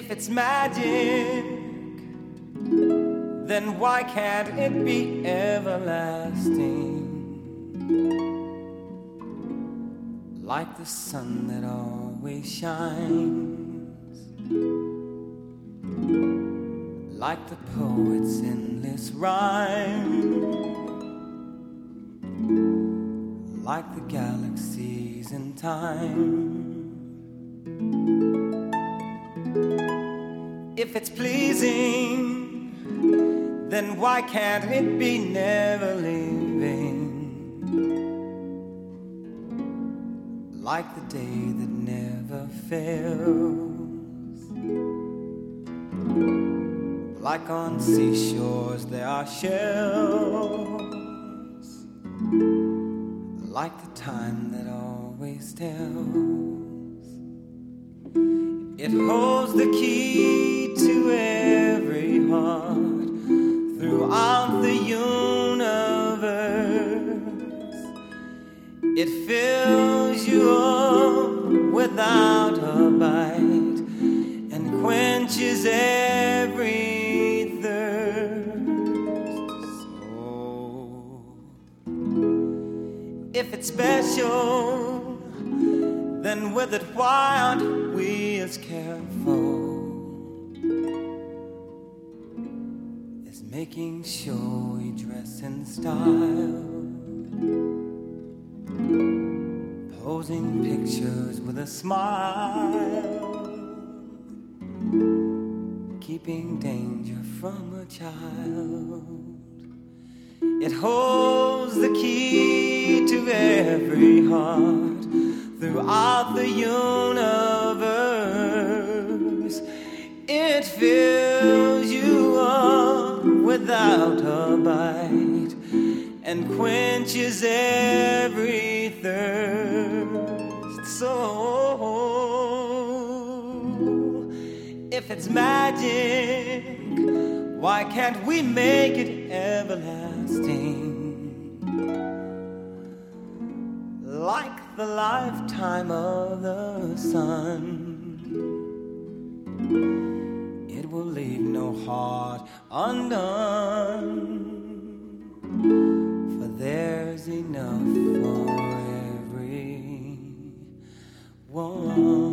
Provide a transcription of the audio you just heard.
If it's magic, then why can't it be everlasting? Like the sun that always shines, like the poet's endless rhyme, like the galaxies in time. If it's pleasing, then why can't it be never leaving? Like the day that never fails, like on seashores there are shells, like the time that always tells. It holds the key to every heart throughout the universe. It fills you up without a bite and quenches every thirst. So, if it's special, then with it why aren't we as careful as making sure we dress in style, posing pictures with a smile, keeping danger from a child? It holds the key to every heart throughout the universe. It fills you up without a bite and quenches every thirst. So, if it's magic, why can't we make it everlasting? Like the lifetime of the sun, it will leave no heart undone, for there's enough for every one.